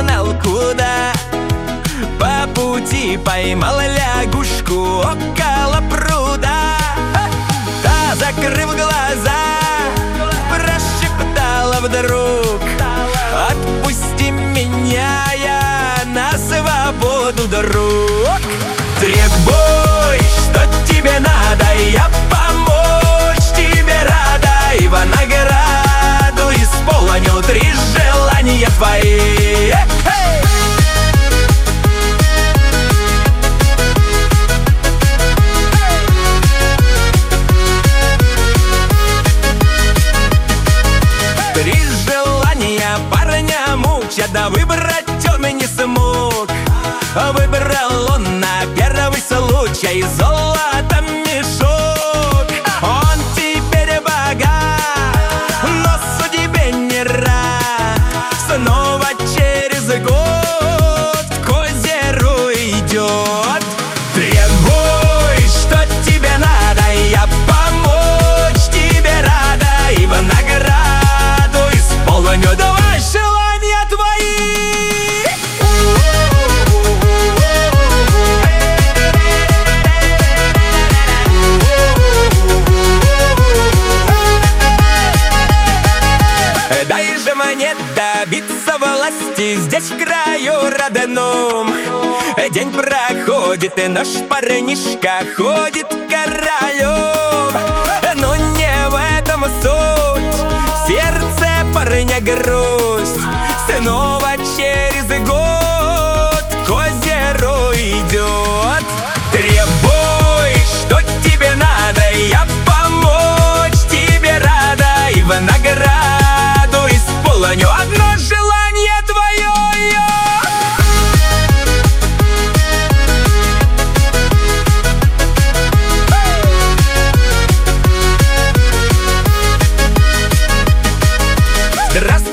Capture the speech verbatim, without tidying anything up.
знал куда. По пути поймал лягушку около пруда. Та, закрыв глаза, прошептала вдруг: отпусти меня, я на свободу, друг. Требуй, что тебе надо, я помочь тебе рада, и в награду исполню три желания твои. Три желания парня мучат, да выбрать он и не смог. Выбрал он на первый случай золото мешок. Он теперь богат, но судьбе не рад. Снова через год к озеру идет. Требуй, что тебе надо, я помочь тебе рада, и в награду исполню два желания твои. Дай же мне добиться власти здесь, в краю родном. День проходит, и наш парнишка ходит королем. Но не в этом суть, в сердце парня грусть. Снова через год к озеру идет. Требуй, что тебе надо, я помочь тебе рада, и в награду исполню одно желание твое. Здравствуй,